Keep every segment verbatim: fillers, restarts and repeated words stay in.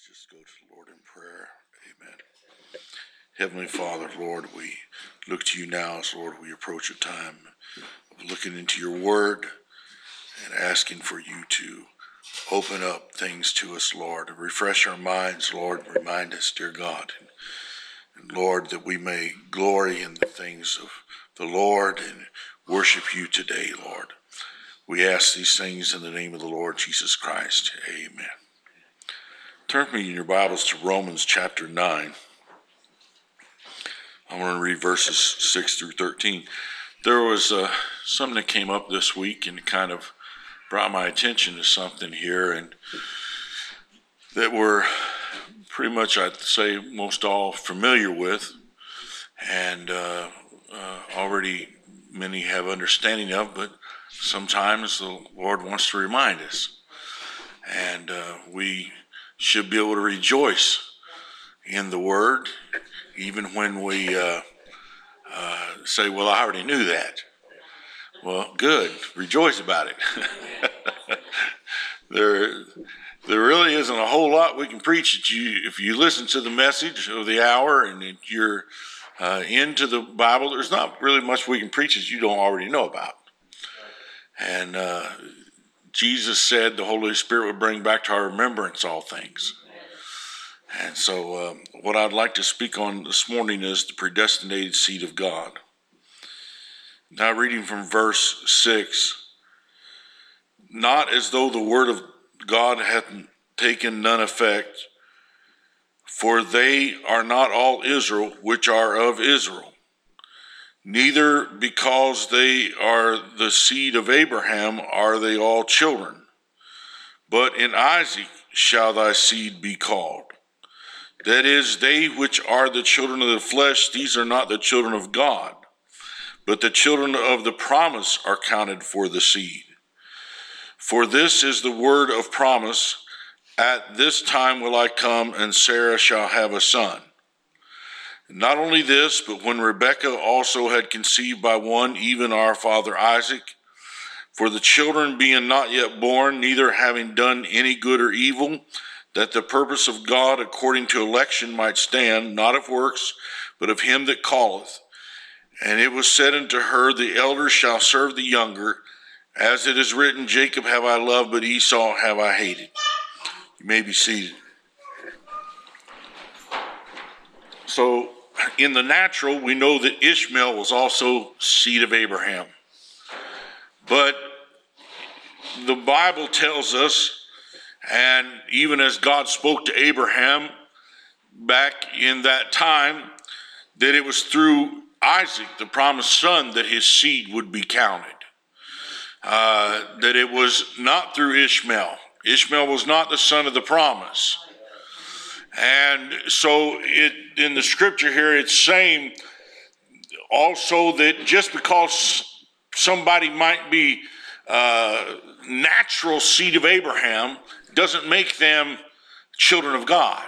Just go to the Lord in prayer. Amen. Heavenly Father, Lord, we look to you now as, Lord, we approach a time of looking into your word and asking for you to open up things to us, Lord, and refresh our minds, Lord, and remind us, dear God, and, and Lord, that we may glory in the things of the Lord and worship you today, Lord. We ask these things in the name of the Lord Jesus Christ. Amen. Turn with me in your Bibles to Romans chapter nine. I'm going to read verses six through thirteen. There was uh, something that came up this week and kind of brought my attention to something here, and that we're pretty much, I'd say, most all familiar with, and uh, uh, already many have understanding of, but sometimes the Lord wants to remind us. And uh, we should be able to rejoice in the Word, even when we uh, uh, say, well, I already knew that. Well, good. Rejoice about it. there, there really isn't a whole lot we can preach that you, if you listen to the message of the hour and if you're uh, into the Bible, there's not really much we can preach that you don't already know about. And uh, Jesus said the Holy Spirit would bring back to our remembrance all things. And so um, what I'd like to speak on this morning is the predestinated seed of God. Now reading from verse six, not as though the word of God hath taken none effect, for they are not all Israel which are of Israel. Neither because they are the seed of Abraham are they all children, but in Isaac shall thy seed be called. That is, they which are the children of the flesh, these are not the children of God, but the children of the promise are counted for the seed. For this is the word of promise, at this time will I come, and Sarah shall have a son. Not only this, but when Rebekah also had conceived by one, even our father Isaac, for the children being not yet born, neither having done any good or evil, that the purpose of God according to election might stand, not of works, but of him that calleth. And it was said unto her, the elder shall serve the younger, as it is written, Jacob have I loved, but Esau have I hated. You may be seated. So, in the natural, we know that Ishmael was also seed of Abraham. But the Bible tells us, and even as God spoke to Abraham back in that time, that it was through Isaac, the promised son, that his seed would be counted. Uh, that it was not through Ishmael. Ishmael was not the son of the promise. And so it, in the scripture here, it's saying also that just because somebody might be uh, natural seed of Abraham doesn't make them children of God.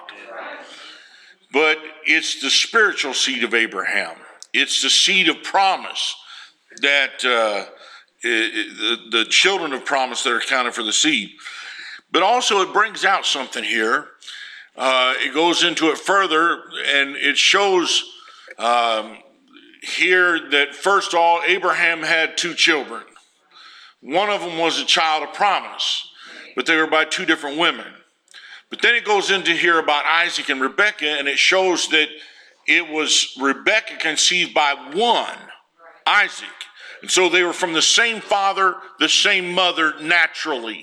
But it's the spiritual seed of Abraham. It's the seed of promise that uh, it, the, the children of promise that are counted for the seed. But also it brings out something here. Uh, it goes into it further, and it shows um, here that first of all, Abraham had two children. One of them was a child of promise, but they were by two different women. But then it goes into here about Isaac and Rebekah, and it shows that it was Rebekah conceived by one, Isaac. And so they were from the same father, the same mother, naturally.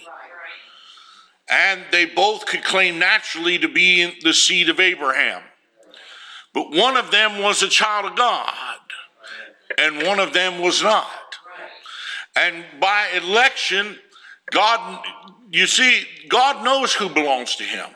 And they both could claim naturally to be the seed of Abraham. But one of them was a child of God, and one of them was not. And by election, God, you see, God knows who belongs to him.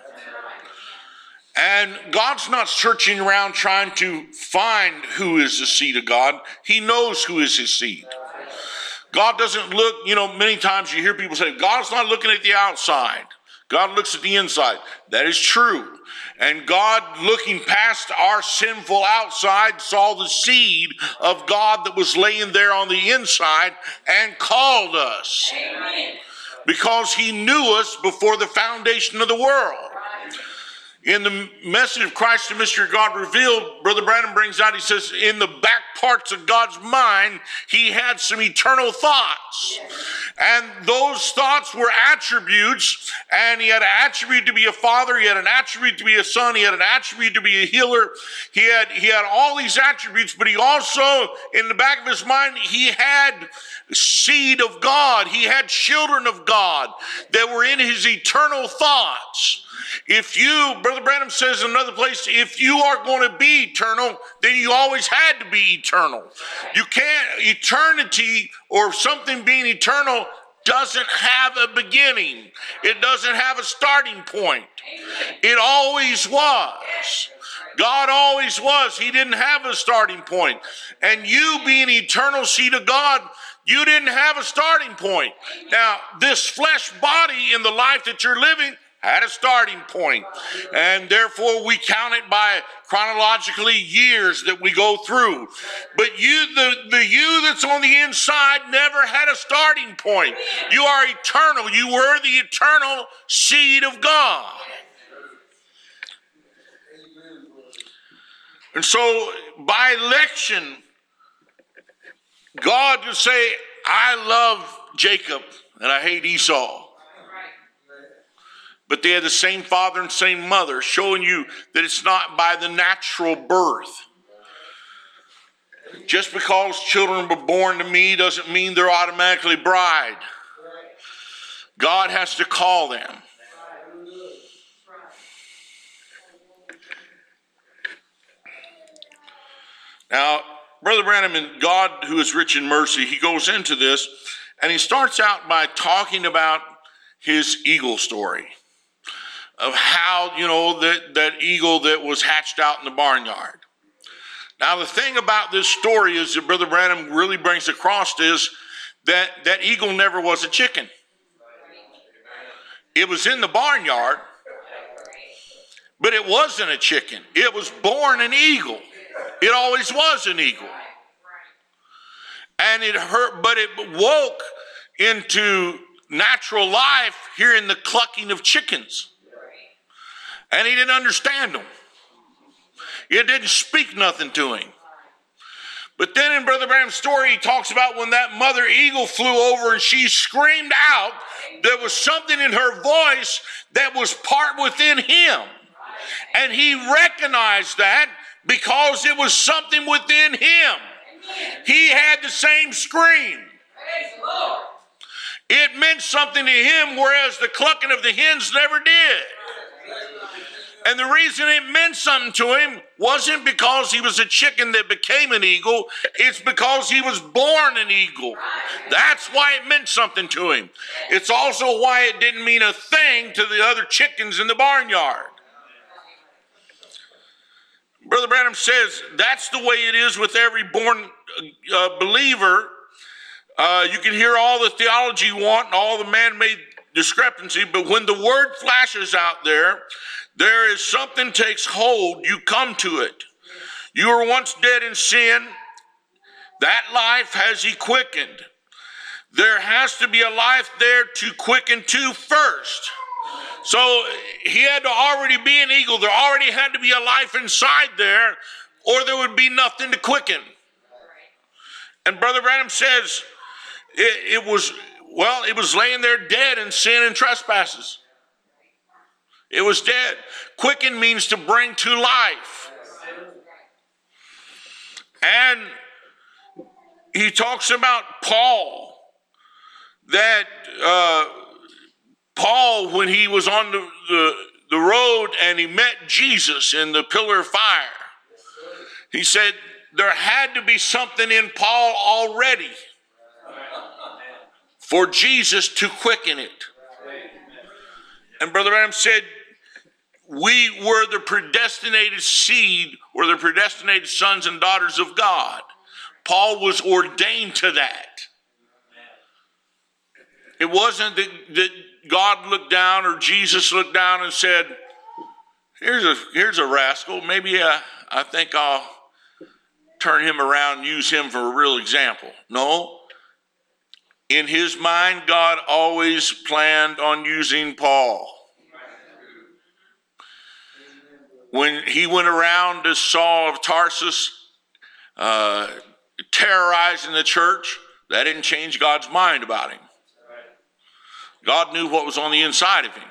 And God's not searching around trying to find who is the seed of God. He knows who is his seed. God doesn't look, you know, many times you hear people say, God's not looking at the outside. God looks at the inside. That is true. And God, looking past our sinful outside, saw the seed of God that was laying there on the inside and called us. Amen. Because he knew us before the foundation of the world. In the message of Christ, the mystery of God revealed, Brother Branham brings out, he says, in the back parts of God's mind, he had some eternal thoughts. And those thoughts were attributes, and he had an attribute to be a father, he had an attribute to be a son, he had an attribute to be a healer, he had, he had all these attributes, but he also, in the back of his mind, he had seed of God, he had children of God that were in his eternal thoughts. If you, Brother Branham says in another place, if you are going to be eternal, then you always had to be eternal. You can't, eternity or something being eternal doesn't have a beginning. It doesn't have a starting point. It always was. God always was. He didn't have a starting point. And you being eternal seed of God, you didn't have a starting point. Now, this flesh body in the life that you're living had a starting point, and therefore we count it by chronologically years that we go through. But you, the, the you that's on the inside never had a starting point. You are eternal. You were the eternal seed of God. And so by election, God would say, I love Jacob and I hate Esau. But they had the same father and same mother, showing you that it's not by the natural birth. Just because children were born to me doesn't mean they're automatically bride. God has to call them. Now, Brother Branham, in God who is rich in mercy, he goes into this, and he starts out by talking about his eagle story. Of how, you know, that, that eagle that was hatched out in the barnyard. Now, the thing about this story is that Brother Branham really brings across is that that eagle never was a chicken. It was in the barnyard, but it wasn't a chicken. It was born an eagle. It always was an eagle. And it hurt, but it woke into natural life hearing the clucking of chickens. And he didn't understand them. It didn't speak nothing to him. But then in Brother Branham's story, he talks about when that mother eagle flew over and she screamed out, there was something in her voice that was part within him. And he recognized that because it was something within him. He had the same scream. It meant something to him, whereas the clucking of the hens never did. And the reason it meant something to him wasn't because he was a chicken that became an eagle. It's because he was born an eagle. That's why it meant something to him. It's also why it didn't mean a thing to the other chickens in the barnyard. Brother Branham says that's the way it is with every born uh, believer. Uh, you can hear all the theology you want and all the man-made discrepancy, but when the word flashes out there, there is something takes hold, you come to it. You were once dead in sin. That life has he quickened. There has to be a life there to quicken to first. So he had to already be an eagle. There already had to be a life inside there, or there would be nothing to quicken. And Brother Branham says it, it was, well, it was laying there dead in sin and trespasses. It was dead. Quicken means to bring to life. And he talks about Paul, that uh, Paul, when he was on the, the, the road and he met Jesus in the pillar of fire, he said there had to be something in Paul already for Jesus to quicken it. And Brother Branham said, we were the predestinated seed, or the predestinated sons and daughters of God. Paul was ordained to that. It wasn't that, that God looked down or Jesus looked down and said, here's a, here's a rascal. Maybe I, I think I'll turn him around and use him for a real example. No. In his mind, God always planned on using Paul. when he went around as Saul of Tarsus, uh, terrorizing the church, that didn't change God's mind about him. God knew what was on the inside of him.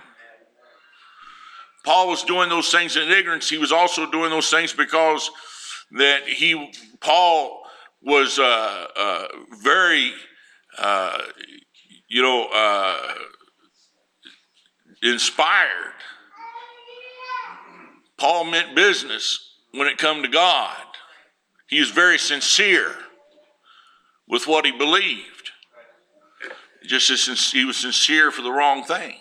Paul was doing those things in ignorance. He was also doing those things because that he, Paul was uh, uh, very, uh, you know, uh, inspired. Paul meant business when it come to God. He was very sincere with what he believed. Just as he was sincere for the wrong thing.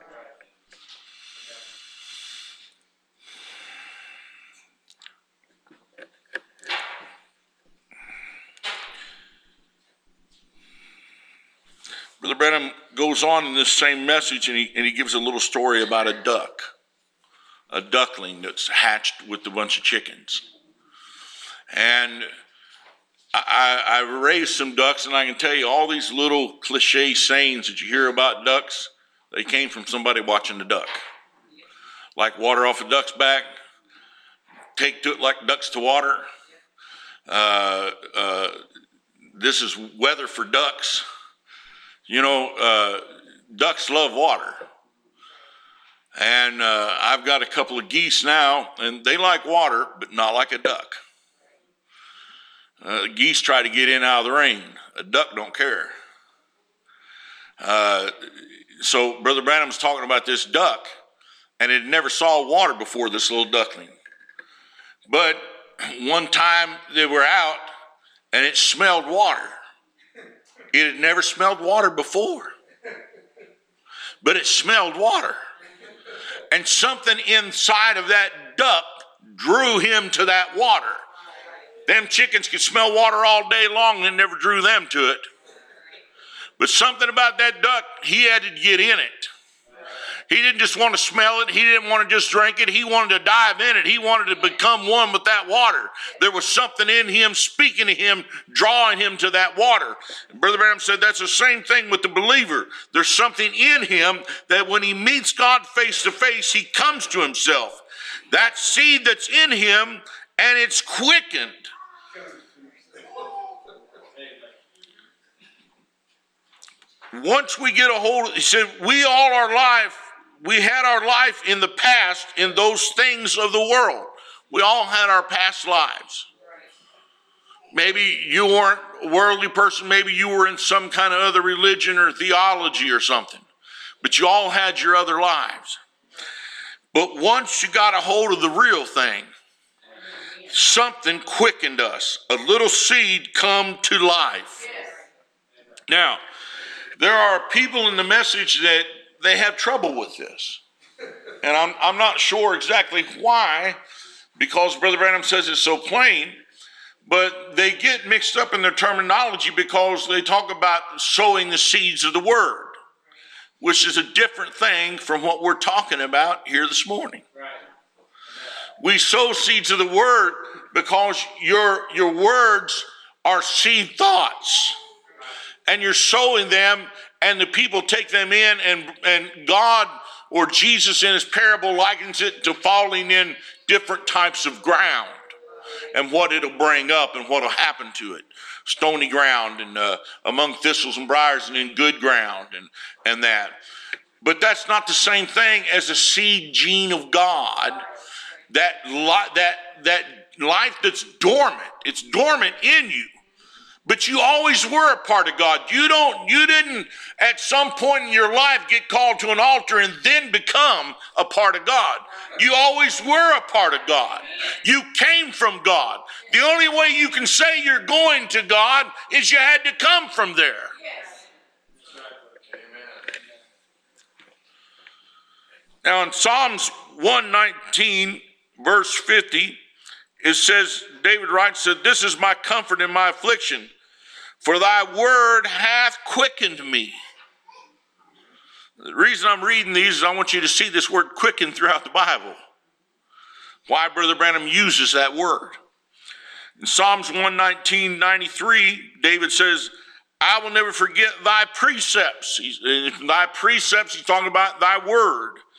Brother Branham goes on in this same message, and he, and he gives a little story about a duck, a duckling that's hatched with a bunch of chickens. And I, I raised some ducks, and I can tell you all these little cliche sayings that you hear about ducks, they came from somebody watching the duck. Like water off a duck's back, take to it like ducks to water. Uh, uh, this is weather for ducks. You know, uh, ducks love water. And uh, I've got a couple of geese now, and they like water, but not like a duck. Uh, geese try to get in out of the rain. A duck don't care. Uh, so Brother Branham's talking about this duck, and it never saw water before, this little duckling. But one time they were out, and it smelled water. It had never smelled water before. But it smelled water. And something inside of that duck drew him to that water. Them chickens could smell water all day long and it never drew them to it. But something about that duck, he had to get in it. He didn't just want to smell it. He didn't want to just drink it. He wanted to dive in it. He wanted to become one with that water. There was something in him speaking to him, drawing him to that water. And Brother Branham said that's the same thing with the believer. There's something in him that when he meets God face to face, he comes to himself. That seed that's in him, and it's quickened. Once we get a hold of, he said, we all our life, we had our life in the past in those things of the world. We all had our past lives. Maybe you weren't a worldly person. Maybe you were in some kind of other religion or theology or something. But you all had your other lives. But once you got a hold of the real thing, something quickened us. A little seed come to life. Now, there are people in the message that they have trouble with this. And I'm, I'm not sure exactly why, because Brother Branham says it's so plain, but they get mixed up in their terminology because they talk about sowing the seeds of the word, which is a different thing from what we're talking about here this morning. Right. We sow seeds of the word because your, your words are seed thoughts. And you're sowing them, and the people take them in, and, and God or Jesus in his parable likens it to falling in different types of ground and what it'll bring up and what will happen to it. Stony ground and uh, among thistles and briars and in good ground and, and that. But that's not the same thing as a seed gene of God, that, li- that, that life that's dormant. It's dormant in you. But you always were a part of God. You don't, you didn't at some point in your life get called to an altar and then become a part of God. You always were a part of God. You came from God. The only way you can say you're going to God is you had to come from there. Now in Psalms one nineteen, verse fifty, it says, David writes, said, this is my comfort in my affliction, for thy word hath quickened me. The reason I'm reading these is I want you to see this word quicken throughout the Bible. Why Brother Branham uses that word. In Psalms one nineteen, ninety-three, David says, I will never forget thy precepts. He's, thy precepts, he's talking about thy word.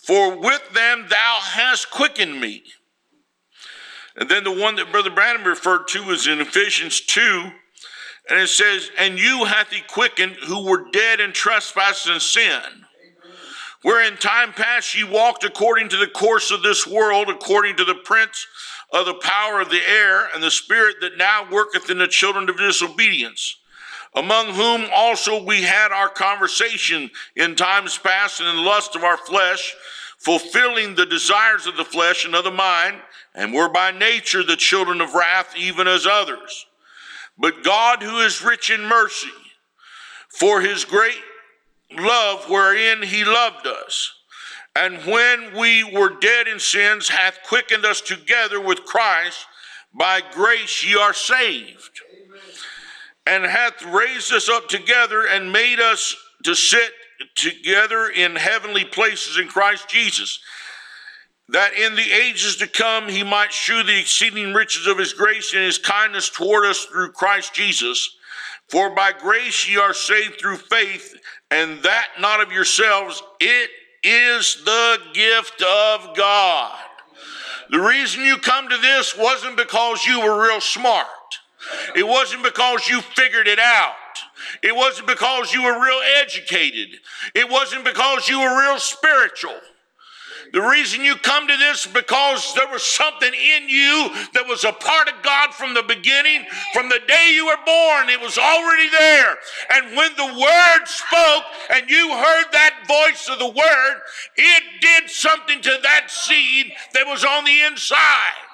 For with them thou hast quickened me. And then the one that Brother Branham referred to is in Ephesians two, and it says, and you hath he quickened who were dead in trespasses and sin, where in time past ye walked according to the course of this world, according to the prince of the power of the air, and the spirit that now worketh in the children of disobedience, among whom also we had our conversation in times past in the lust of our flesh, fulfilling the desires of the flesh and of the mind, and were by nature the children of wrath, even as others. But God, who is rich in mercy, for his great love wherein he loved us, and when we were dead in sins, hath quickened us together with Christ. By grace ye are saved. Amen. And hath raised us up together and made us to sit together in heavenly places in Christ Jesus, that in the ages to come he might shew the exceeding riches of his grace and his kindness toward us through Christ Jesus. For by grace ye are saved through faith, and that not of yourselves, it is the gift of God. The reason you come to this wasn't because you were real smart. It wasn't because you figured it out. It wasn't because you were real educated. It wasn't because you were real spiritual. The reason you come to this is because there was something in you that was a part of God from the beginning. From the day you were born, it was already there. And when the Word spoke and you heard that voice of the Word, it did something to that seed that was on the inside.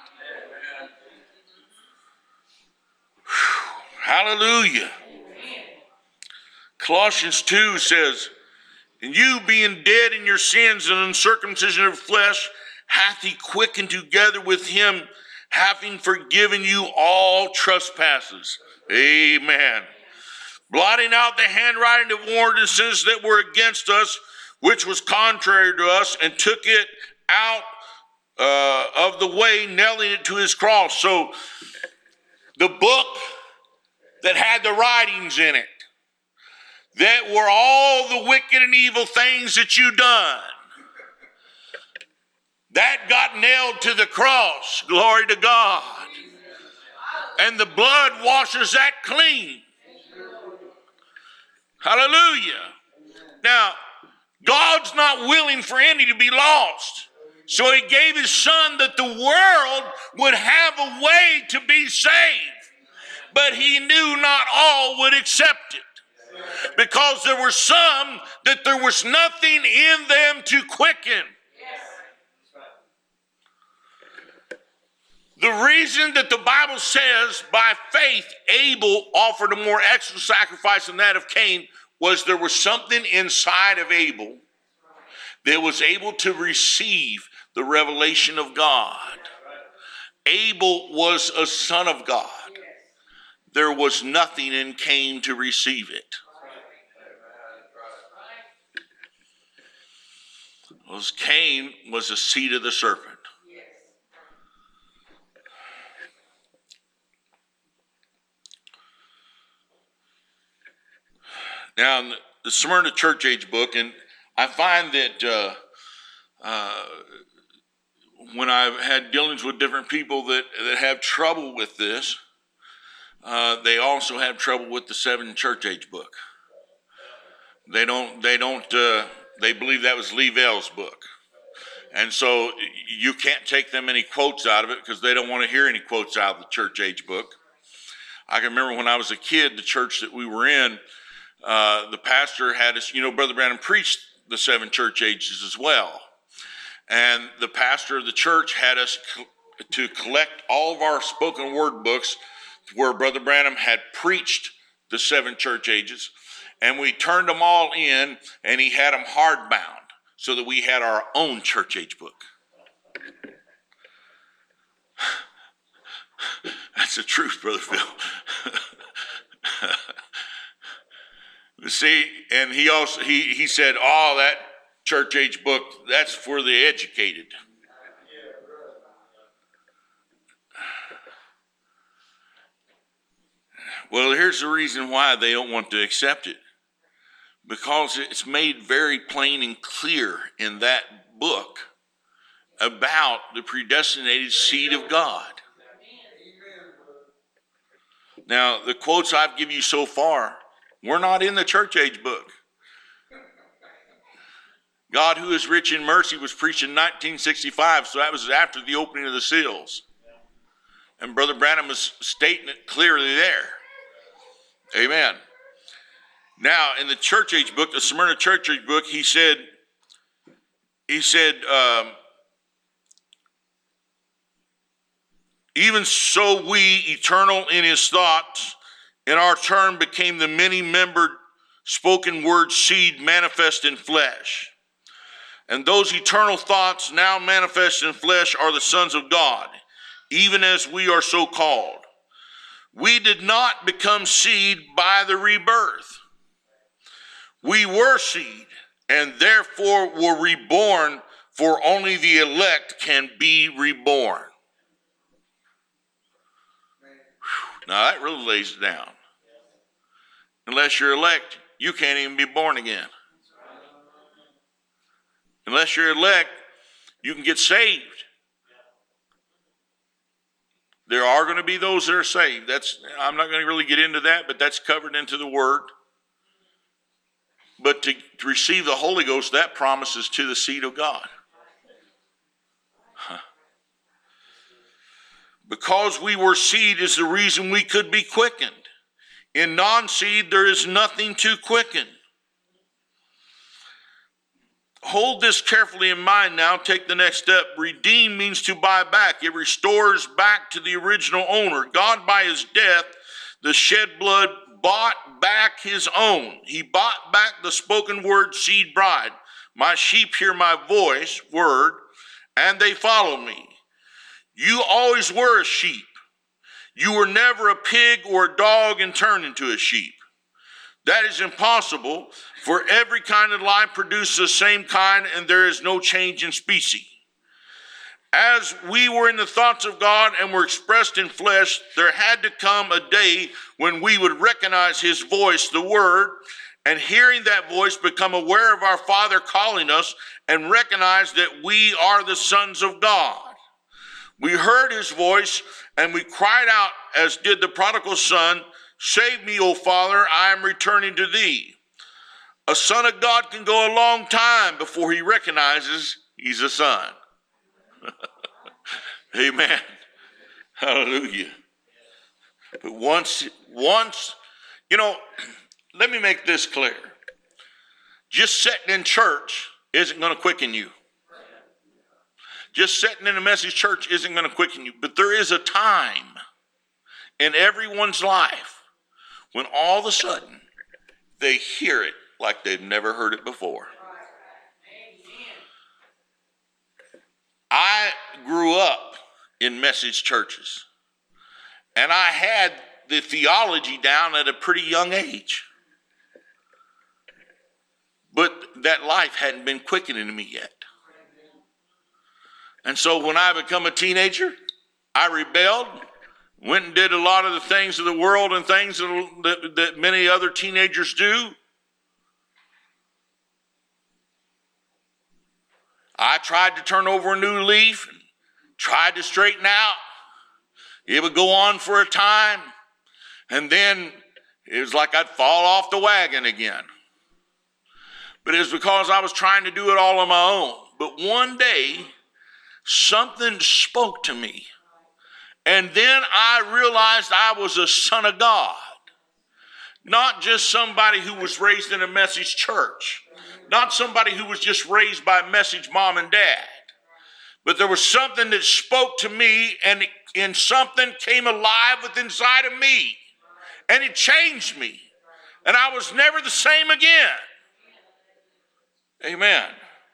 Whew. Hallelujah. Colossians two says, and you being dead in your sins and uncircumcision of flesh, hath he quickened together with him, having forgiven you all trespasses. Amen. Blotting out the handwriting of ordinances that were against us, which was contrary to us, and took it out uh, of the way, nailing it to his cross. So the book that had the writings in it, that were all the wicked and evil things that you done, that got nailed to the cross. Glory to God. And the blood washes that clean. Hallelujah. Now, God's not willing for any to be lost. So he gave his son that the world would have a way to be saved. But he knew not all would accept it. Because there were some that there was nothing in them to quicken. The reason that the Bible says by faith Abel offered a more excellent sacrifice than that of Cain was there was something inside of Abel that was able to receive the revelation of God. Abel was a son of God. There was nothing in Cain to receive it. Because Cain was a seed of the serpent. Now, in the Smyrna Church Age book, and I find that uh, uh, when I've had dealings with different people that, that have trouble with this, uh, they also have trouble with the Seven Church Age book. They don't, they don't, uh, they believe that was Lee Vale's book. And so you can't take them any quotes out of it because they don't want to hear any quotes out of the church age book. I can remember when I was a kid, the church that we were in, uh, the pastor had us, you know, Brother Branham preached the seven church ages as well. And the pastor of the church had us co- to collect all of our spoken word books where Brother Branham had preached the seven church ages. And we turned them all in, and he had them hardbound so that we had our own church age book. That's the truth, Brother Phil. See, and he also, he, he said, oh, that church age book, that's for the educated. Well, here's the reason why they don't want to accept it. Because it's made very plain and clear in that book about the predestinated seed of God. Now, the quotes I've given you so far, we're not in the church age book. God, who is rich in mercy, was preached in nineteen sixty-five, so that was after the opening of the seals. And Brother Branham was stating it clearly there. Amen. Now, in the church age book, the Smyrna church age book, he said, he said, um, even so we, eternal in his thoughts, in our turn became the many-membered spoken word seed manifest in flesh. And those eternal thoughts now manifest in flesh are the sons of God, even as we are so called. We did not become seed by the rebirth. We were seed, and therefore were reborn, for only the elect can be reborn. Whew. Now that really lays it down. Unless you're elect, you can't even be born again. Unless you're elect, you can get saved. There are going to be those that are saved. That's, I'm not going to really get into that, but that's covered into the Word. But to, to receive the Holy Ghost, that promises to the seed of God. Huh. Because we were seed is the reason we could be quickened. In non-seed, there is nothing to quicken. Hold this carefully in mind now. Take the next step. Redeem means to buy back. It restores back to the original owner. God, by his death, the shed blood, bought back his own. He bought back the spoken word seed bride. My sheep hear my voice, word, and they follow me. You always were a sheep. You were never a pig or a dog and turned into a sheep. That is impossible, for every kind of life produces the same kind, and there is no change in species. As we were in the thoughts of God and were expressed in flesh, there had to come a day when we would recognize his voice, the word, and hearing that voice become aware of our Father calling us and recognize that we are the sons of God. We heard his voice and we cried out as did the prodigal son, "Save me, O Father, I am returning to thee." A son of God can go a long time before he recognizes he's a son. Amen. Hallelujah. But once, once, you know, let me make this clear. Just sitting in church isn't going to quicken you. Just sitting in a message church isn't going to quicken you. But there is a time in everyone's life when all of a sudden they hear it like they've never heard it before. I grew up in message churches, and I had the theology down at a pretty young age. But that life hadn't been quickening me yet. And so when I become a teenager, I rebelled, went and did a lot of the things of the world and things that, that, that many other teenagers do. I tried to turn over a new leaf and tried to straighten out. It would go on for a time, and then it was like I'd fall off the wagon again. But it was because I was trying to do it all on my own. But one day, something spoke to me. And then I realized I was a son of God. Not just somebody who was raised in a message church. Not somebody who was just raised by message mom and dad. But there was something that spoke to me, and, and something came alive within inside of me. And it changed me. And I was never the same again. Amen.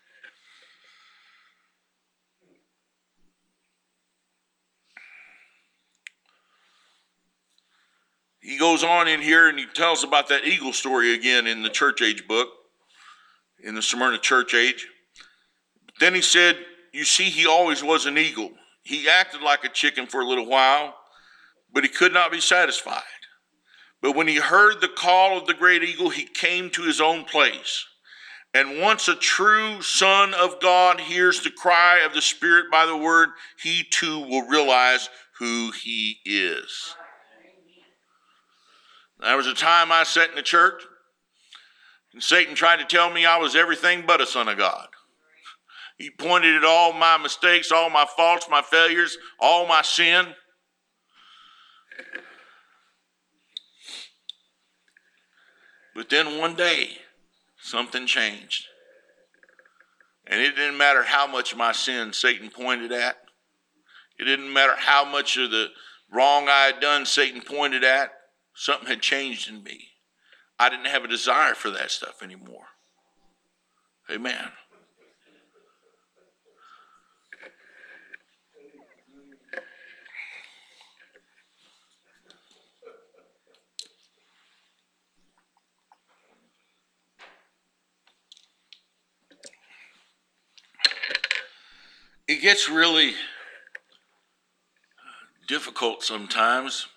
He goes on in here and he tells about that eagle story again in the church age book, in the Smyrna church age. But then he said, you see, he always was an eagle. He acted like a chicken for a little while, but he could not be satisfied. But when he heard the call of the great eagle, he came to his own place. And once a true son of God hears the cry of the Spirit by the word, he too will realize who he is. There was a time I sat in the church, and Satan tried to tell me I was everything but a son of God. He pointed at all my mistakes, all my faults, my failures, all my sin. But then one day, something changed. And it didn't matter how much of my sin Satan pointed at. It didn't matter how much of the wrong I had done Satan pointed at. Something had changed in me. I didn't have a desire for that stuff anymore. Amen. It gets really difficult sometimes,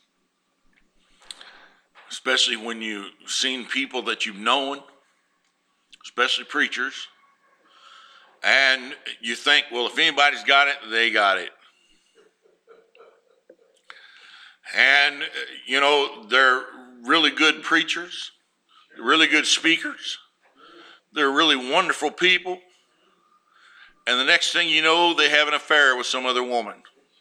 especially when you've seen people that you've known, especially preachers, and you think, well, if anybody's got it, they got it. And, you know, they're really good preachers, really good speakers, they're really wonderful people, and the next thing you know, they have an affair with some other woman.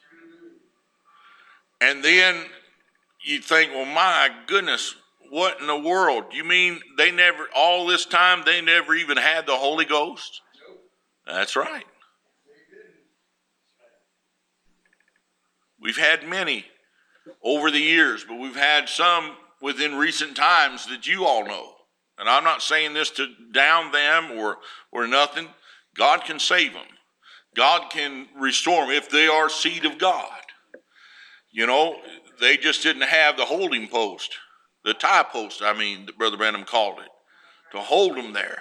And then you think, well, my goodness, what in the world? You mean they never, all this time, they never even had the Holy Ghost? That's right. We've had many over the years, but we've had some within recent times that you all know. And I'm not saying this to down them or, or nothing. God can save them. God can restore them if they are seed of God. You know, they just didn't have the holding post, the tie post, I mean, that Brother Branham called it, to hold them there.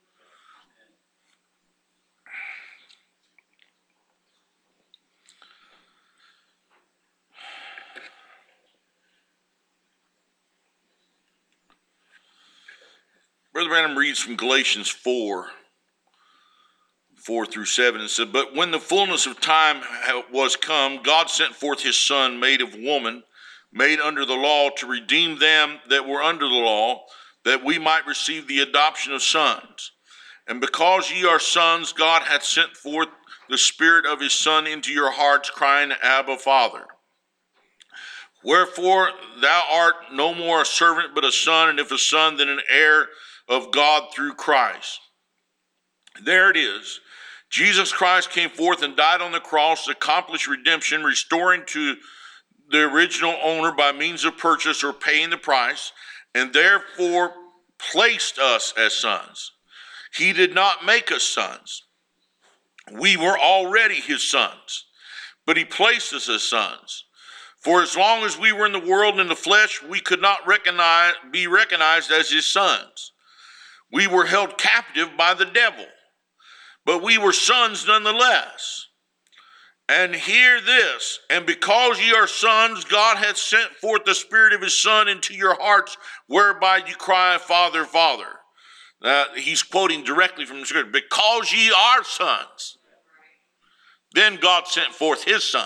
Brother Branham reads from Galatians four, four through seven, and said, but when the fullness of time was come, God sent forth his Son, made of woman, made under the law, to redeem them that were under the law, that we might receive the adoption of sons. And because ye are sons, God hath sent forth the Spirit of his Son into your hearts, crying, Abba, Father. Wherefore thou art no more a servant, but a son, and if a son, then an heir of God through Christ. There it is. Jesus Christ came forth and died on the cross to accomplish redemption, restoring to the original owner by means of purchase or paying the price, and therefore placed us as sons. He did not make us sons. We were already his sons, but he placed us as sons. For as long as we were in the world in the flesh, we could not recognize, be recognized as his sons. We were held captive by the devil, but we were sons nonetheless. And hear this, and because ye are sons, God hath sent forth the Spirit of his Son into your hearts, whereby you cry, Father, Father. Now, he's quoting directly from the Scripture. Because ye are sons, then God sent forth his Son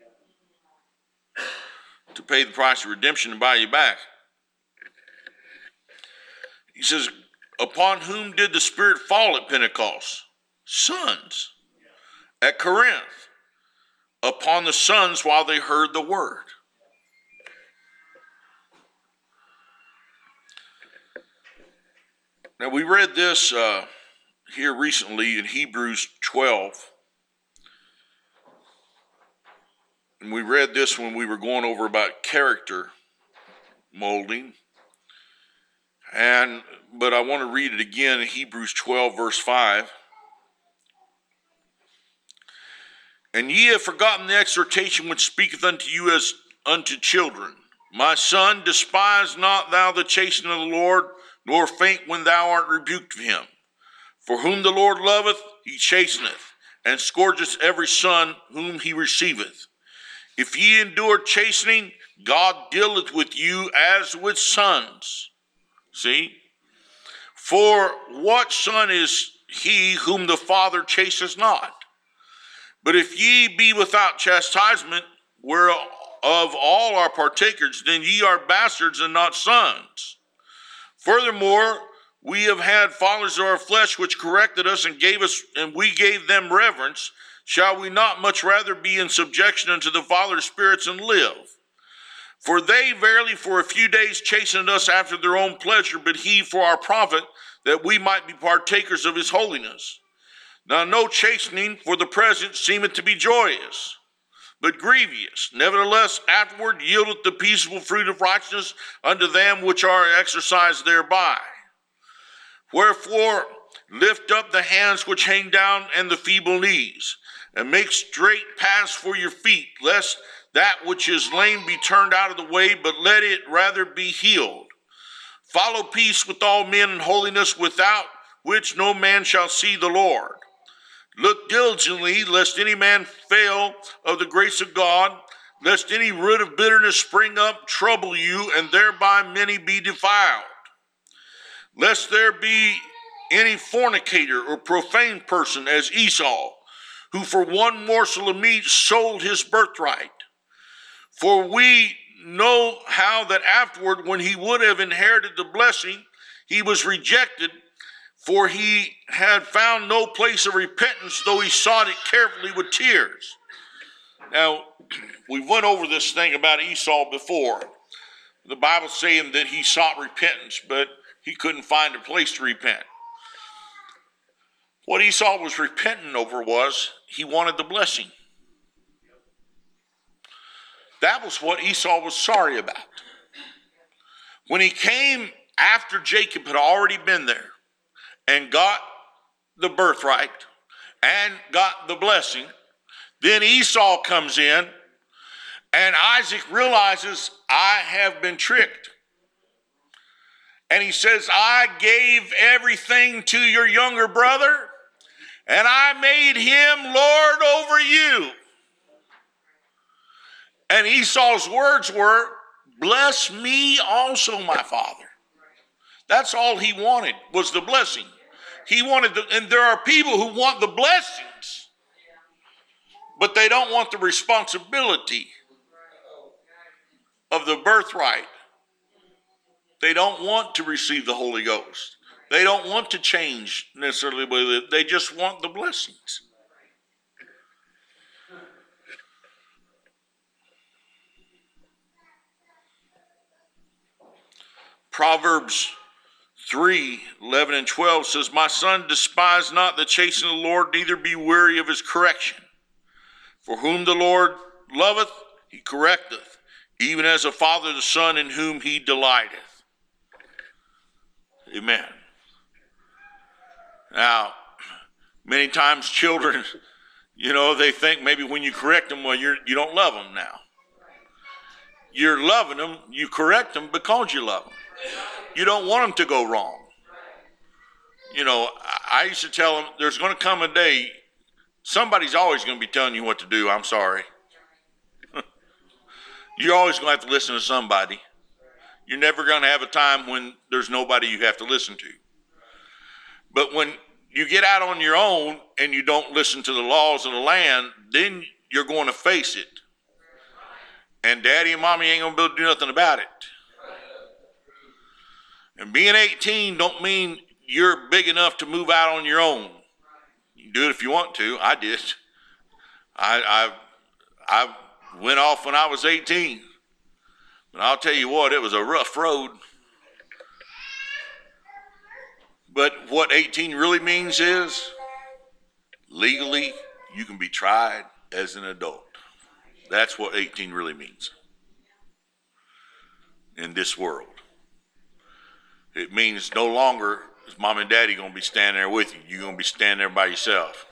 to pay the price of redemption and buy you back. He says, upon whom did the Spirit fall at Pentecost? Sons. At Corinth, upon the sons while they heard the word. Now we read this uh, here recently in Hebrews twelve. And we read this when we were going over about character molding. And but I want to read it again in Hebrews twelve, verse five. And ye have forgotten the exhortation which speaketh unto you as unto children. My son, despise not thou the chastening of the Lord, nor faint when thou art rebuked of him. For whom the Lord loveth, he chasteneth, and scourgeth every son whom he receiveth. If ye endure chastening, God dealeth with you as with sons. See? For what son is he whom the Father chastens not? But if ye be without chastisement, whereof all are partakers, then ye are bastards and not sons. Furthermore, we have had fathers of our flesh which corrected us and gave us, and we gave them reverence. Shall we not much rather be in subjection unto the Father of spirits and live? For they verily for a few days chastened us after their own pleasure, but he for our profit, that we might be partakers of his holiness. Now no chastening for the present seemeth to be joyous, but grievous. Nevertheless, afterward yieldeth the peaceable fruit of righteousness unto them which are exercised thereby. Wherefore, lift up the hands which hang down and the feeble knees, and make straight paths for your feet, lest that which is lame be turned out of the way, but let it rather be healed. Follow peace with all men and holiness, without which no man shall see the Lord. Look diligently, lest any man fail of the grace of God, lest any root of bitterness spring up, trouble you, and thereby many be defiled. Lest there be any fornicator or profane person as Esau, who for one morsel of meat sold his birthright. For we know how that afterward, when he would have inherited the blessing, he was rejected, for he had found no place of repentance, though he sought it carefully with tears. Now, we went over this thing about Esau before. The Bible's saying that he sought repentance, but he couldn't find a place to repent. What Esau was repenting over was he wanted the blessing. That was what Esau was sorry about. When he came after Jacob had already been there and got the birthright and got the blessing, then Esau comes in and Isaac realizes, I have been tricked. And he says, I gave everything to your younger brother, and I made him Lord over you. And Esau's words were, bless me also, my father. That's all he wanted, was the blessing. He wanted the, and there are people who want the blessings, but they don't want the responsibility of the birthright. They don't want to receive the Holy Ghost. They don't want to change necessarily with it. They just want the blessings. Proverbs three, eleven and twelve says, my son, despise not the chastening of the Lord, neither be weary of his correction. For whom the Lord loveth, he correcteth, even as a father the son in whom he delighteth. Amen. Now, many times children, you know, they think maybe when you correct them, well, you're, you don't love them now. You're loving them, you correct them because you love them. You don't want them to go wrong. You know, I used to tell them, there's going to come a day, somebody's always going to be telling you what to do. I'm sorry. You're always going to have to listen to somebody. You're never going to have a time when there's nobody you have to listen to. But when you get out on your own and you don't listen to the laws of the land, then you're going to face it. And daddy and mommy ain't going to be able to do nothing about it. And being eighteen don't mean you're big enough to move out on your own. You can do it if you want to. I did. I, I, I went off when I was eighteen. But I'll tell you what, it was a rough road. But what eighteen really means is, legally, you can be tried as an adult. That's what eighteen really means in this world. It means no longer is mom and daddy going to be standing there with you. You're going to be standing there by yourself.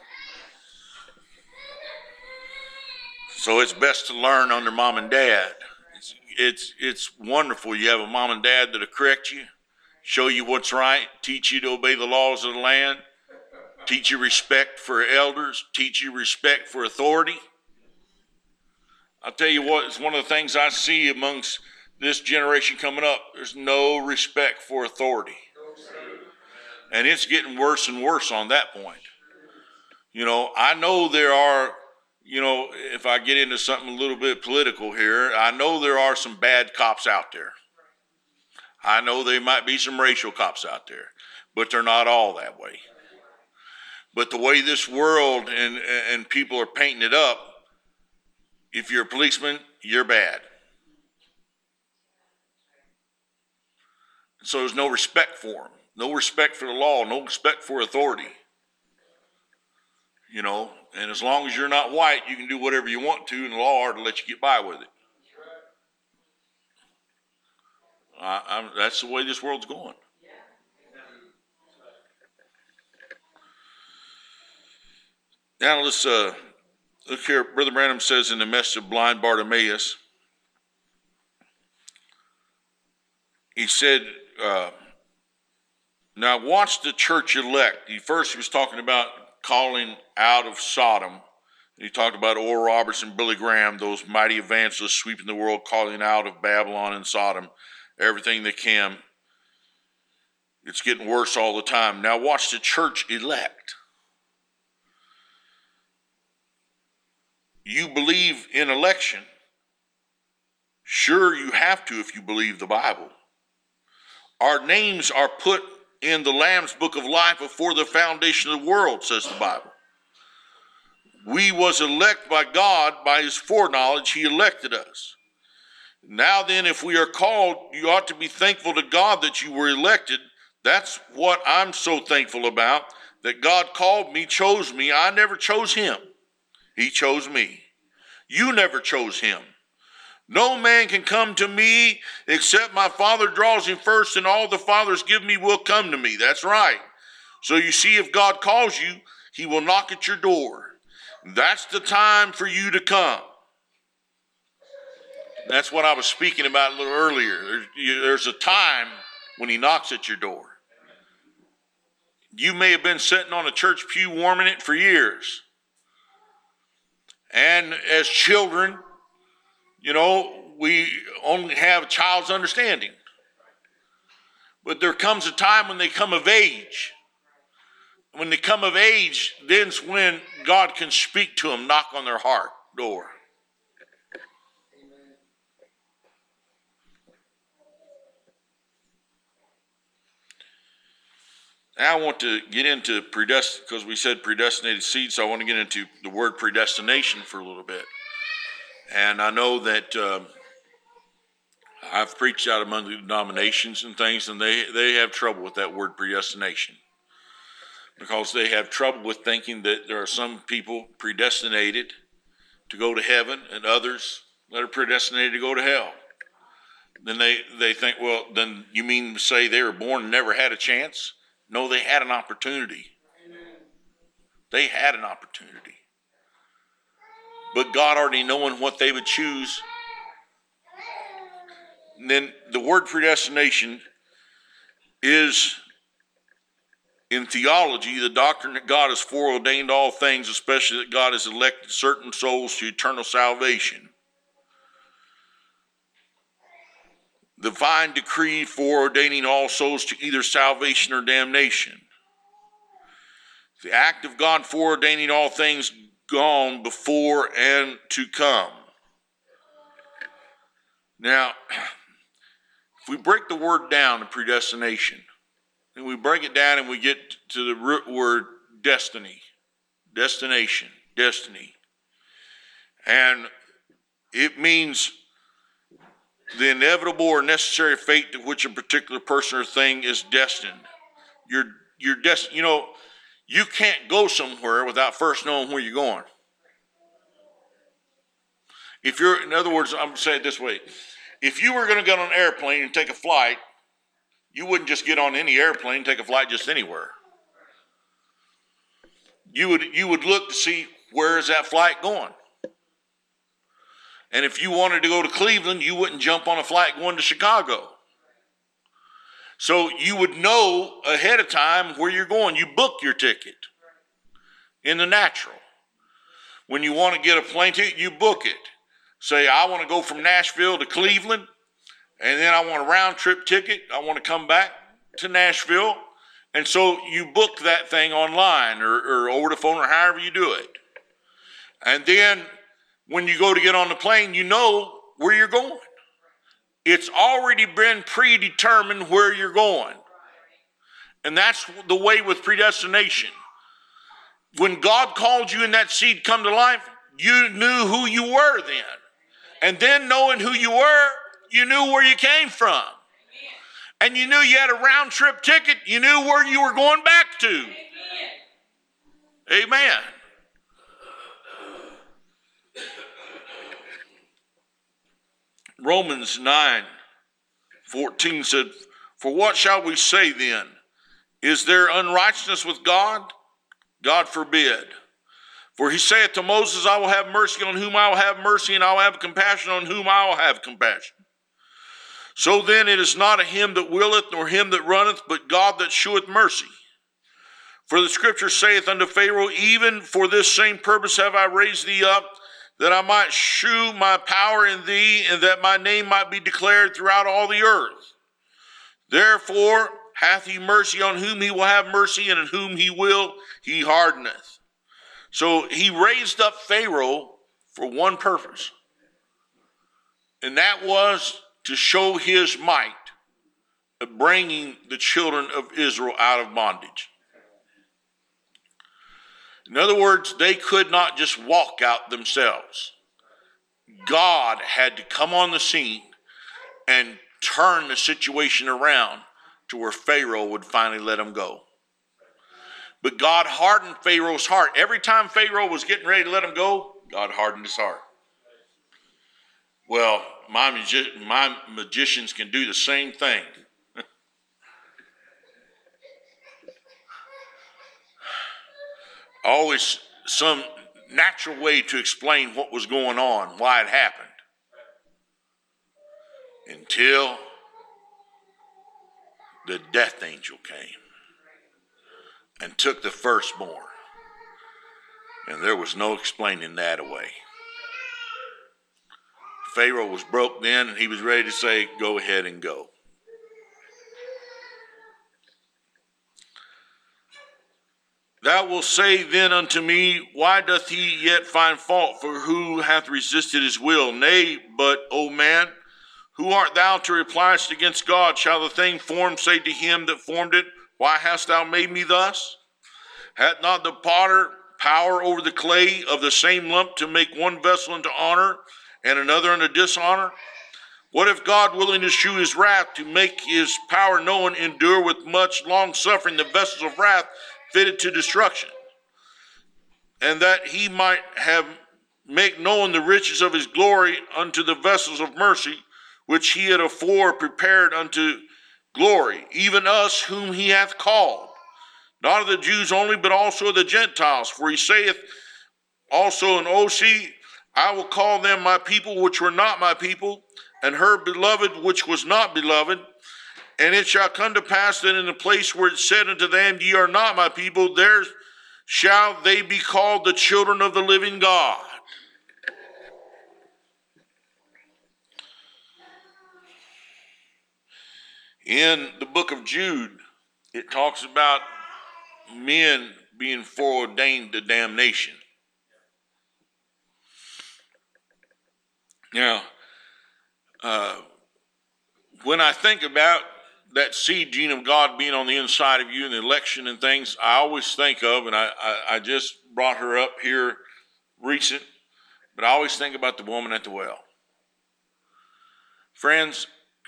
So it's best to learn under mom and dad. It's, it's, it's wonderful. You have a mom and dad that'll correct you, show you what's right, teach you to obey the laws of the land, teach you respect for elders, teach you respect for authority. I'll tell you what, it's one of the things I see amongst this generation coming up. There's no respect for authority. And it's getting worse and worse on that point. You know, I know there are, you know, if I get into something a little bit political here, I know there are some bad cops out there. I know there might be some racial cops out there, but they're not all that way. But the way this world and, and people are painting it up, if you're a policeman, you're bad. So there's no respect for them, no respect for the law, no respect for authority. You know, and as long as you're not white, you can do whatever you want to, and the law ought to let you get by with it. I, I'm, that's the way this world's going. Now let's uh, look here. Brother Branham says in the message of blind Bartimaeus, he said, uh, now watch the church elect. He first he was talking about calling out of Sodom. He talked about Oral Roberts and Billy Graham, those mighty evangelists sweeping the world, calling out of Babylon and Sodom, everything they can. It's getting worse all the time. Now watch the church elect. You believe in election. Sure, you have to if you believe the Bible. Our names are put in the Lamb's Book of Life before the foundation of the world, says the Bible. We was elect by God, by his foreknowledge, he elected us. Now then, if we are called, you ought to be thankful to God that you were elected. That's what I'm so thankful about, that God called me, chose me. I never chose him. He chose me. You never chose him. No man can come to me except my Father draws him first, and all the Fathers give me will come to me. That's right. So you see, if God calls you, he will knock at your door. That's the time for you to come. That's what I was speaking about a little earlier. There's a time when he knocks at your door. You may have been sitting on a church pew warming it for years. And as children, you know, we only have a child's understanding. But there comes a time when they come of age. When they come of age, then's when God can speak to them, knock on their heart door. Now I want to get into predestination, because we said predestinated seed, so I want to get into the word predestination for a little bit. And I know that uh, I've preached out among the denominations and things, and they, they have trouble with that word predestination, because they have trouble with thinking that there are some people predestinated to go to heaven and others that are predestinated to go to hell. Then they, they think, well, then you mean to say they were born and never had a chance? No, they had an opportunity. They had an opportunity. But God already knowing what they would choose. And then the word predestination is, in theology, the doctrine that God has foreordained all things, especially that God has elected certain souls to eternal salvation. The divine decree foreordaining all souls to either salvation or damnation. The act of God foreordaining all things gone before and to come. Now, if we break the word down to predestination, and we break it down and we get to the root word destiny, destination, destiny. And it means the inevitable or necessary fate to which a particular person or thing is destined. You're, you're destined, you know, you can't go somewhere without first knowing where you're going. If you're, in other words, I'm saying it this way. If you were going to get on an airplane and take a flight, you wouldn't just get on any airplane and take a flight just anywhere. You would, you would look to see, where is that flight going? And if you wanted to go to Cleveland, you wouldn't jump on a flight going to Chicago. So you would know ahead of time where you're going. You book your ticket in the natural. When you want to get a plane ticket, you book it. Say, I want to go from Nashville to Cleveland, and then I want a round trip ticket. I want to come back to Nashville, And so you book that thing online or, or over the phone or however you do it. And then when you go to get on the plane, you know where you're going. It's already been predetermined where you're going. And that's the way with predestination. When God called you in that seed come to life, you knew who you were then. And then knowing who you were, you knew where you came from. And you knew you had a round trip ticket. You knew where you were going back to. Amen. Amen. Romans nine fourteen said, "For what shall we say then? Is there unrighteousness with God? God forbid. For he saith to Moses, I will have mercy on whom I will have mercy, and I will have compassion on whom I will have compassion. So then it is not of him that willeth, nor him that runneth, but God that sheweth mercy. For the scripture saith unto Pharaoh, even for this same purpose have I raised thee up, that I might shew my power in thee, and that my name might be declared throughout all the earth. Therefore hath he mercy on whom he will have mercy, and on whom he will he hardeneth." So he raised up Pharaoh for one purpose, and that was to show his might of bringing the children of Israel out of bondage. In other words, they could not just walk out themselves. God had to come on the scene and turn the situation around to where Pharaoh would finally let them go. But God hardened Pharaoh's heart. Every time Pharaoh was getting ready to let him go, God hardened his heart. Well, my, magi- my magicians can do the same thing. Always some natural way to explain what was going on, why it happened. Until the death angel came and took the firstborn. And there was no explaining that away. Pharaoh was broke then, and he was ready to say, go ahead and go. Thou wilt say then unto me, why doth he yet find fault? For who hath resisted his will? Nay, but, O man, who art thou to reply against God? Shall the thing formed say to him that formed it, why hast thou made me thus? Hath not the potter power over the clay of the same lump to make one vessel unto honor and another unto dishonor? What if God, willing to shew his wrath, to make his power known, endure with much long suffering the vessels of wrath fitted to destruction, and that he might have make known the riches of his glory unto the vessels of mercy, which he had afore prepared unto glory, even us whom he hath called, not of the Jews only, but also of the Gentiles. For he saith also in Osee, I will call them my people which were not my people, and her beloved which was not beloved. And it shall come to pass that in the place where it said unto them, ye are not my people, there shall they be called the children of the living God. In the book of Jude, it talks about men being foreordained to damnation. Now, uh, when I think about that seed gene of God being on the inside of you and the election and things, I always think of, and I, I, I just brought her up here recent, but I always think about the woman at the well. Friends,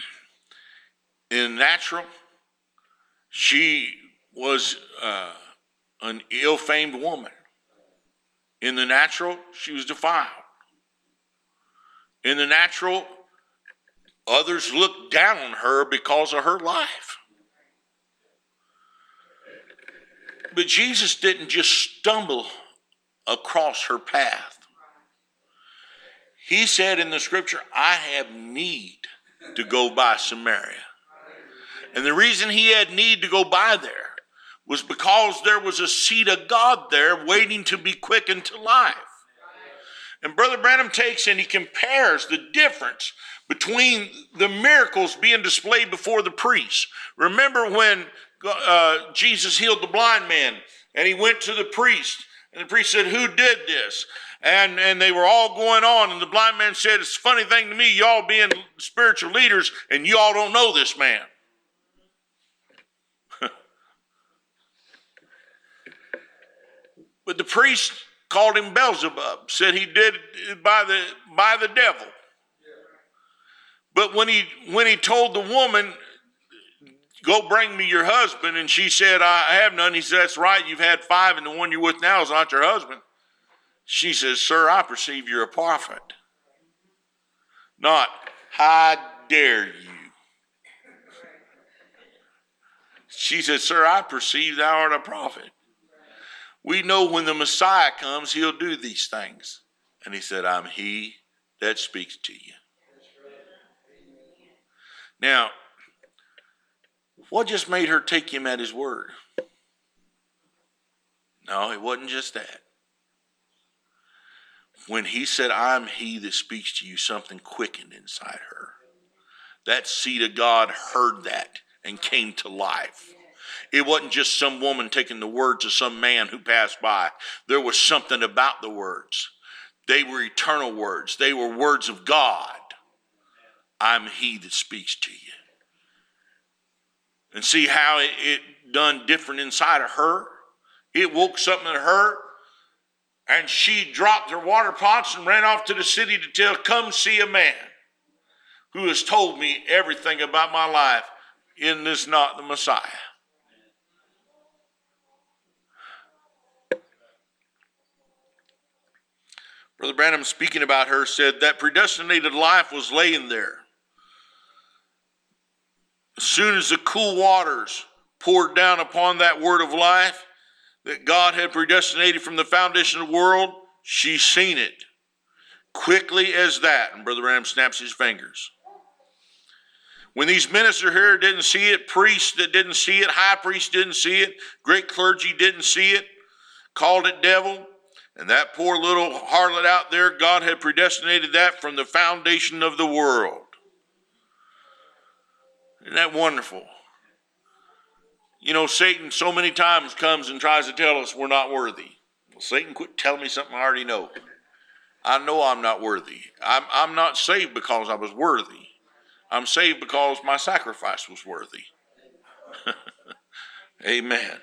in natural, she was uh, an ill-famed woman. In the natural, she was defiled. In the natural, others looked down on her because of her life. But Jesus didn't just stumble across her path. He said in the scripture, I have need to go by Samaria. And the reason he had need to go by there was because there was a seed of God there waiting to be quickened to life. And Brother Branham takes and he compares the difference between the miracles being displayed before the priests. Remember when uh, Jesus healed the blind man, and he went to the priest, and the priest said, who did this? And, and they were all going on, and the blind man said, it's a funny thing to me, y'all being spiritual leaders, and y'all don't know this man. But the priest called him Beelzebub, said he did it by the, by the devil. But when he, when he told the woman, go bring me your husband, and she said, I have none. He said, that's right, you've had five, and the one you're with now is not your husband. She says, sir, I perceive you're a prophet. Not, how dare you? She said, sir, I perceive thou art a prophet. We know when the Messiah comes, he'll do these things. And he said, I'm he that speaks to you. Now, what just made her take him at his word? No, it wasn't just that. When he said, I'm he that speaks to you, something quickened inside her. That seed of God heard that and came to life. It wasn't just some woman taking the words of some man who passed by. There was something about the words. They were eternal words. They were words of God. I'm he that speaks to you. And see how it, it done different inside of her? It woke something in her, and she dropped her water pots and ran off to the city to tell, come see a man who has told me everything about my life. Isn't this not the Messiah? Brother Branham, speaking about her, said that predestinated life was laying there. As soon as the cool waters poured down upon that word of life that God had predestinated from the foundation of the world, she seen it quickly as that. And Brother Branham snaps his fingers. When these ministers here didn't see it, priests that didn't see it, high priests didn't see it, great clergy didn't see it, called it devil. And that poor little harlot out there, God had predestinated that from the foundation of the world. Isn't that wonderful? You know, Satan so many times comes and tries to tell us we're not worthy. Well, Satan, quit telling me something I already know. I know I'm not worthy. I'm, I'm not saved because I was worthy. I'm saved because my sacrifice was worthy. Amen.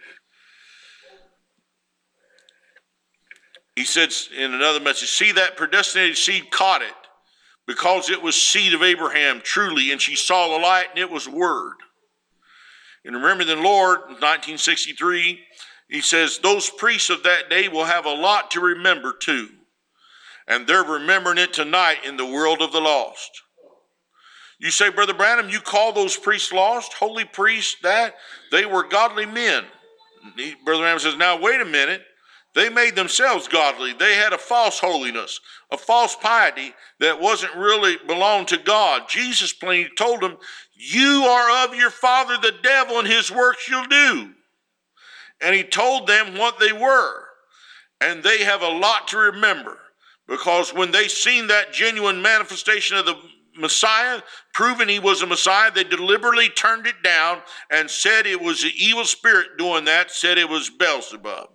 He said in another message, see, that predestinated seed caught it because it was seed of Abraham, truly, and she saw the light, and it was word. And remember the Lord, in nineteen sixty-three, he says, those priests of that day will have a lot to remember too. And they're remembering it tonight in the world of the lost. You say, Brother Branham, you call those priests lost? Holy priests, that? They were godly men. He, Brother Branham says, now wait a minute. They made themselves godly. They had a false holiness, a false piety that wasn't really belonged to God. Jesus plainly told them, you are of your father the devil, and his works you'll do. And he told them what they were. And they have a lot to remember, because when they seen that genuine manifestation of the Messiah, proving he was a Messiah, they deliberately turned it down and said it was the evil spirit doing that, said it was Beelzebub.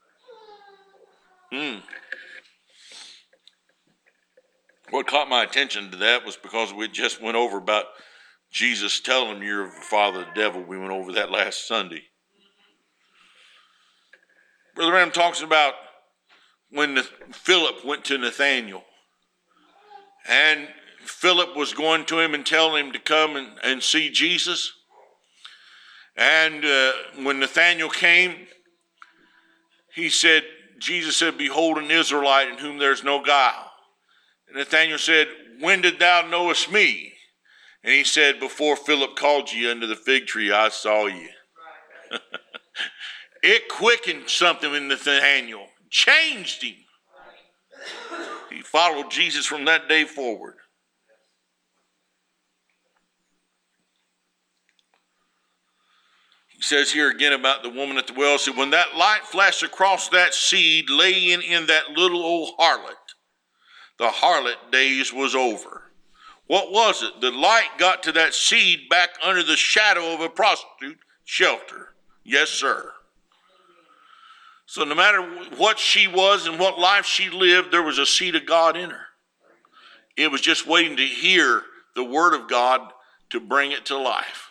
Hmm. What caught my attention to that was because we just went over about Jesus telling him you're the father of the devil. We went over that last Sunday. Brother Branham talks about when the, Philip went to Nathanael, and Philip was going to him and telling him to come and, and see Jesus. And uh, when Nathanael came, he said, Jesus said, behold, an Israelite in whom there's no guile. And Nathanael said, when did thou knowest me? And he said, before Philip called you under the fig tree, I saw you. It quickened something in Nathanael, changed him. He followed Jesus from that day forward. He says here again about the woman at the well, said, when that light flashed across that seed laying in that little old harlot, the harlot days was over. What was it? The light got to that seed back under the shadow of a prostitute. shelter. Yes, sir. So no matter what she was and what life she lived, there was a seed of God in her. It was just waiting to hear the word of God to bring it to life.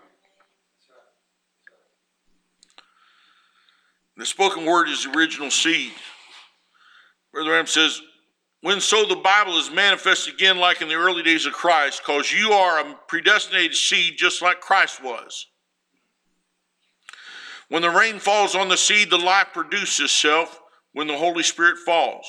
The spoken word is the original seed. Brother Branham says, when so the Bible is manifest again like in the early days of Christ, because you are a predestinated seed just like Christ was. When the rain falls on the seed, the life produces itself when the Holy Spirit falls.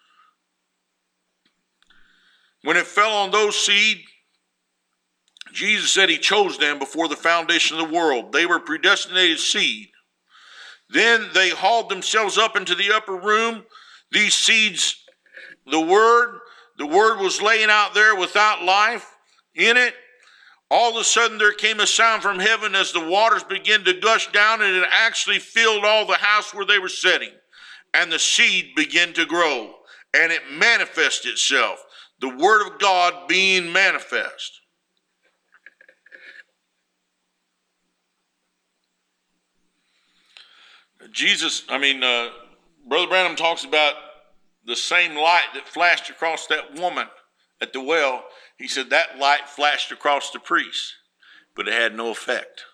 When it fell on those seed, Jesus said he chose them before the foundation of the world. They were predestinated seed. Then they hauled themselves up into the upper room. These seeds, the word, the word was laying out there without life in it. All of a sudden there came a sound from heaven as the waters began to gush down, and it actually filled all the house where they were sitting. And the seed began to grow, and it manifested itself. The word of God being manifest. Jesus, I mean, uh, Brother Branham talks about the same light that flashed across that woman at the well. He said that light flashed across the priest, but it had no effect.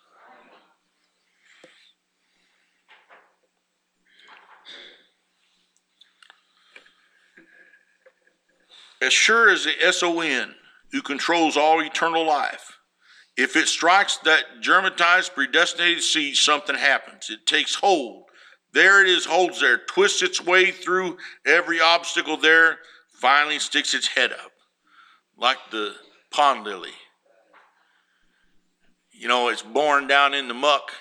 As sure as the S O N, who controls all eternal life, if it strikes that germatized, predestinated seed, something happens. It takes hold. There it is, holds there, twists its way through every obstacle there, finally sticks its head up, like the pond lily. You know, it's born down in the muck,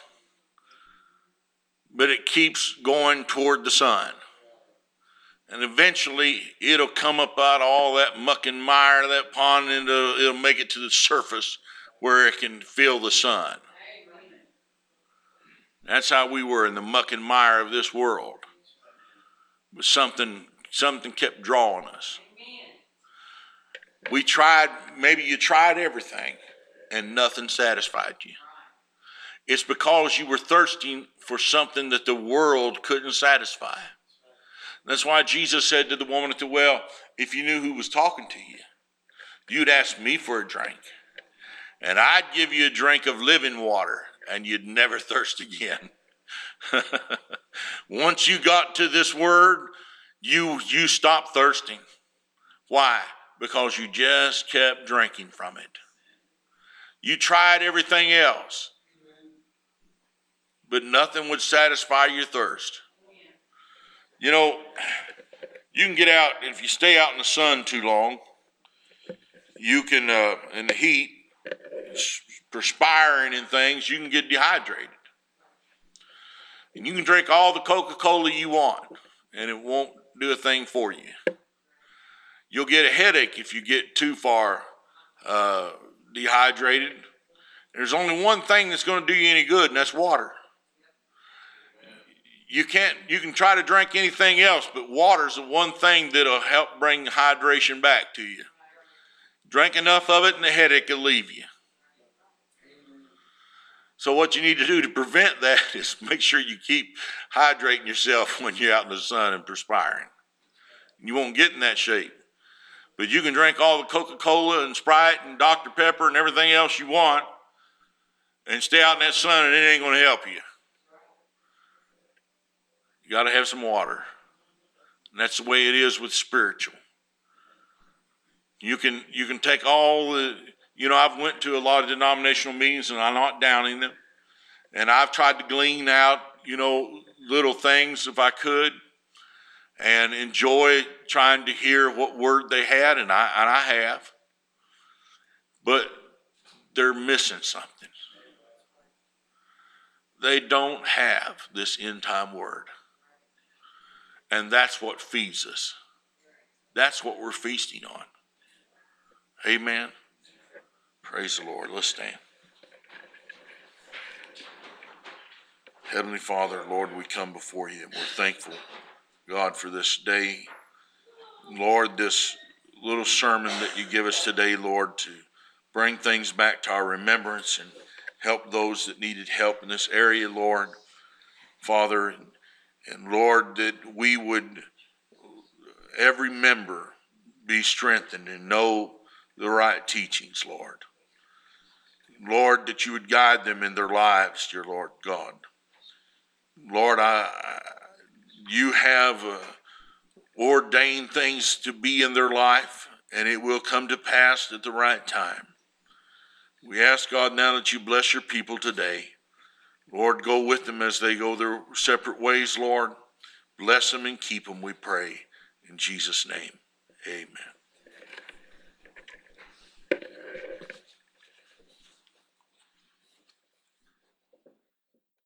but it keeps going toward the sun. And eventually, it'll come up out of all that muck and mire of that pond, and it'll, it'll make it to the surface where it can feel the sun. That's how we were in the muck and mire of this world. But something, something kept drawing us. We tried, maybe you tried everything, and nothing satisfied you. It's because you were thirsting for something that the world couldn't satisfy. That's why Jesus said to the woman at the well, if you knew who was talking to you, you'd ask me for a drink. And I'd give you a drink of living water, and you'd never thirst again. Once you got to this word, you, you stopped thirsting. Why? Because you just kept drinking from it. You tried everything else, but nothing would satisfy your thirst. You know, you can get out, if you stay out in the sun too long, you can, uh, in the heat, perspiring and things, you can get dehydrated. And you can drink all the Coca-Cola you want, and it won't do a thing for you. You'll get a headache if you get too far uh, dehydrated. There's only one thing that's going to do you any good, and that's water. You can't, you can try to drink anything else, but water's the one thing that'll help bring hydration back to you. Drink enough of it and the headache will leave you. So what you need to do to prevent that is make sure you keep hydrating yourself when you're out in the sun and perspiring. You won't get in that shape. But you can drink all the Coca-Cola and Sprite and Doctor Pepper and everything else you want and stay out in that sun, and it ain't going to help you. You got to have some water. And that's the way it is with spiritual. You can you can take all the, you know, I've went to a lot of denominational meetings, and I'm not downing them. And I've tried to glean out, you know, little things if I could, and enjoy trying to hear what word they had, and I and I have. But they're missing something. They don't have this end time word. And that's what feeds us. That's what we're feasting on. Amen. Praise the Lord. Let's stand. Heavenly Father, Lord, we come before you, and we're thankful, God, for this day. Lord, this little sermon that you give us today, Lord, to bring things back to our remembrance and help those that needed help in this area, Lord. Father, and, and Lord, that we would, every member, be strengthened and know the right teachings, Lord. Lord, that you would guide them in their lives, dear Lord God. Lord, I, you have uh, ordained things to be in their life, and it will come to pass at the right time. We ask, God, now that you bless your people today. Lord, go with them as they go their separate ways, Lord. Bless them and keep them, we pray. In Jesus' name, amen.